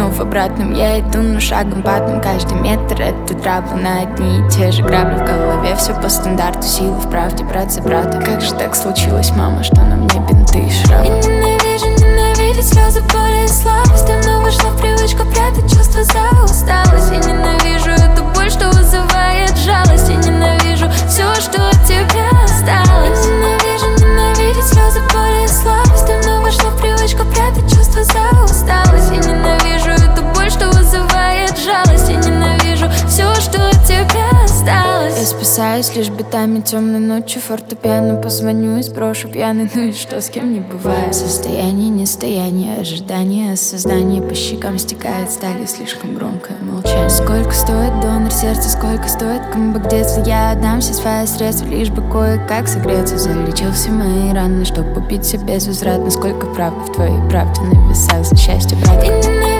но в обратном я иду, но шагом потом. Каждый метр это драбы на одни и те же грабли. В голове все по стандарту, силы в правде, брат за брата. Как же так случилось, мама, что на мне бинты и шрамы? Я ненавижу ненавидеть слезы, боли и слабость. Давно вошла в привычку прятать чувства за усталость. Я ненавижу эту боль, что вызывает жалость. Я ненавижу все, что от тебя осталось. Я ненавижу ненавидеть слезы, боли и слабость. Давно вошла в привычку прятать чувства за усталость. Я ненавижу эту боль, что вызывает жалость. Я ненавижу все, что от тебя осталось. Я спасаюсь лишь битами темной ночью. Фортепиано позвоню и сброшу пьяный. Ну и что, с кем не бывает. Состояние, нестояние, ожидание, осознание. По щекам стекает стали слишком громкое молчание. Сколько стоит донор сердца, сколько стоит комбок детства. Я отдам все свои средства, лишь бы кое-как согреться. Залечил все мои раны, чтоб убить себя безвозвратно. Сколько правды в твоей правде на весах за счастье, брат.